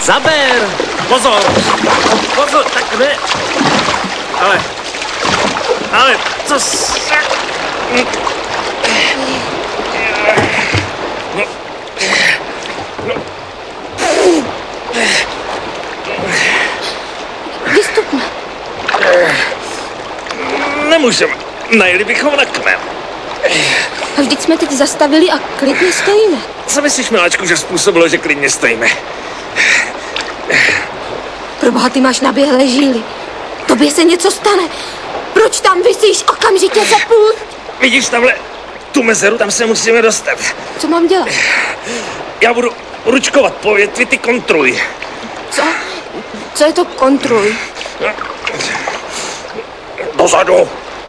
Zaber! Pozor! Pozor, tak ne! Ale, co se... Vystupme. Nemůžeme. Najeli bychom na kmen. A vždyť jsme teď zastavili a klidně stojíme. Co myslíš, miláčku, že způsobilo, že klidně stojíme? Proboha, ty máš naběhlé žíly. Tobě se něco stane. Proč tam visíš? Okamžitě se pusť. Vidíš tamhle tu mezeru, tam se musíme dostat. Co mám dělat? Já budu ručkovat po větvi, ty kontruj. Co? Co je to kontruj? Dozadu.